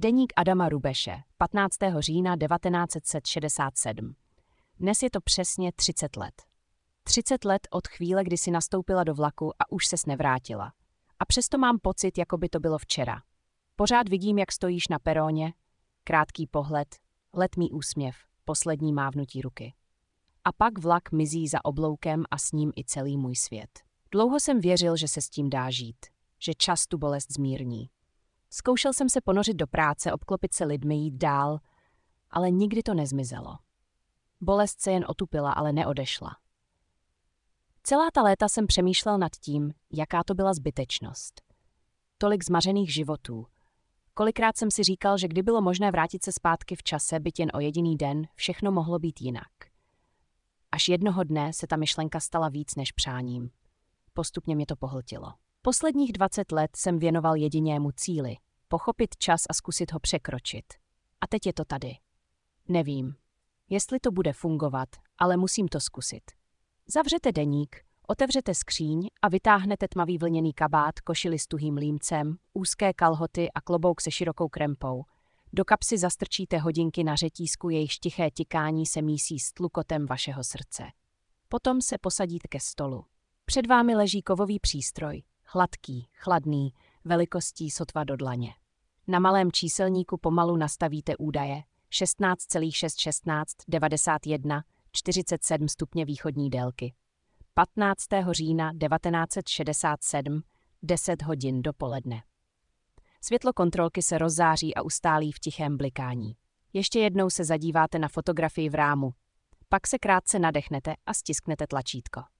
Deník Adama Rubeše, 15. října 1967. Dnes je to přesně 30 let. 30 let od chvíle, kdy si nastoupila do vlaku a už ses nevrátila. A přesto mám pocit, jako by to bylo včera. Pořád vidím, jak stojíš na peróně, krátký pohled, letmý úsměv, poslední mávnutí ruky. A pak vlak mizí za obloukem a s ním i celý můj svět. Dlouho jsem věřil, že se s tím dá žít, že čas tu bolest zmírní. Zkoušel jsem se ponořit do práce, obklopit se lidmi, jít dál, ale nikdy to nezmizelo. Bolest se jen otupila, ale neodešla. Celá ta léta jsem přemýšlel nad tím, jaká to byla zbytečnost. Tolik zmařených životů. Kolikrát jsem si říkal, že kdy bylo možné vrátit se zpátky v čase, byť jen o jediný den, všechno mohlo být jinak. Až jednoho dne se ta myšlenka stala víc než přáním. Postupně mě to pohltilo. Posledních 20 let jsem věnoval jedinému cíli, pochopit čas a zkusit ho překročit. A teď je to tady. Nevím, jestli to bude fungovat, ale musím to zkusit. Zavřete deník, otevřete skříň a vytáhnete tmavý vlněný kabát, košili s tuhým límcem, úzké kalhoty a klobouk se širokou krempou. Do kapsy zastrčíte hodinky na řetízku, jejichž tiché tikání se mísí s tlukotem vašeho srdce. Potom se posadíte ke stolu. Před vámi leží kovový přístroj, hladký, chladný, velikostí sotva do dlaně. Na malém číselníku pomalu nastavíte údaje 16,616, 91, 47 stupně východní délky. 15. října 1967, 10 hodin dopoledne. Světlo kontrolky se rozzáří a ustálí v tichém blikání. Ještě jednou se zadíváte na fotografii v rámu. Pak se krátce nadechnete a stisknete tlačítko.